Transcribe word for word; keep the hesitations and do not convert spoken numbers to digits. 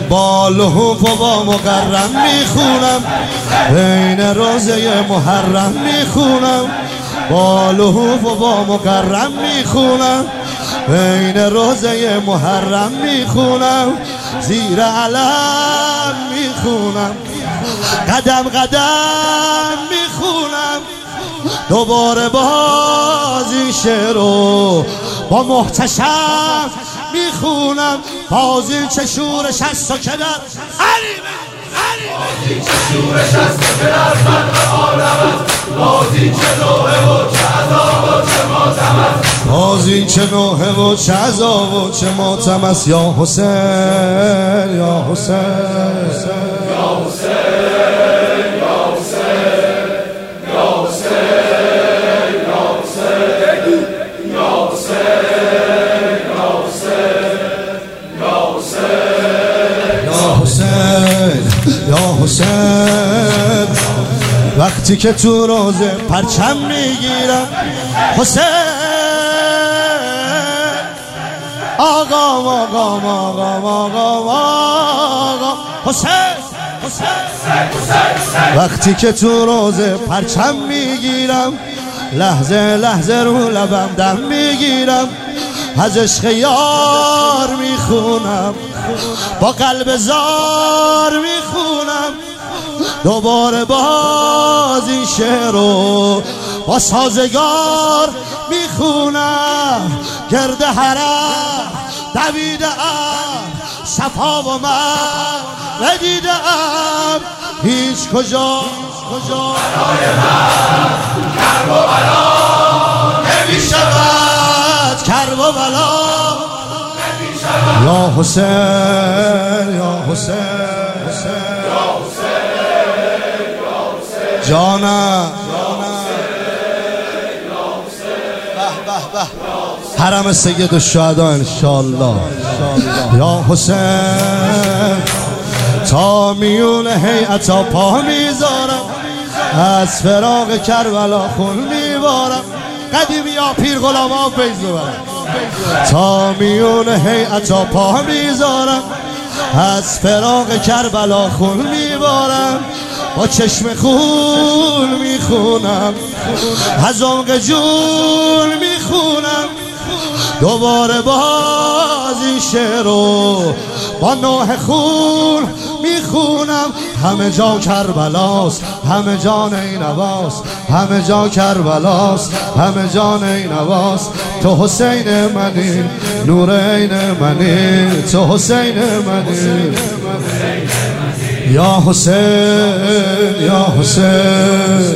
با لحوف و با مقرم میخونم، بین روزه محرم میخونم، با لحوف و با مقرم میخونم، بین روزه محرم میخونم، زیر علم میخونم، قدم قدم میخونم، دوباره باز این شعر رو با محتشم میخونم. باز این چه شورش هست و که در باز این چه شورش هست و که در خلق عالم است، باز این چه نوحه و چه عذاب و چه ماتم است، باز این چه نوحه و چه عذاب و چه ماتم است. یا حسین یا حسین یا حسین یا حسین یا حسین یا حسین یا حسین یا حسین یا حسین، وقتی که تو روزه پرچم میگیرم، حسین آقا آقا آقا آقا آقا حسین وقتی که تو روزه پرچم میگیرم، لحظه لحظه رو لبم دم میگیرم، از عشق یار میخونم، با قلب زار میخونم، دوباره باز این شعر رو با سازگار میخونم. گرد حرم دویدم، صفا و من ندیدم، هیچ کجا کجا برای من کرب و بلا نمیشود، کرب و بلا نمیشود. یا حسین یا حسین یا حسین یا حسین جانم به به به حرم سید الشهدا انشالله. یا حسین تا میون هیئتا پا میذارم، از فراق کربلا خون میبارم. قدیمی یا پیر غلام ها فیض ببرم، تا میون هیئتا پا میذارم، از فراق کربلا خون میبارم. با چشم خون میخونم، از عمق جون میخونم، دوباره باز این شعر رو با نوح خون میخونم. همه جا کربلاست، همه جا نینواست، همه جا کربلاست، همه جا نینواست. تو حسین منی، نور عین منی، تو حسین منی. یا حسین یا حسین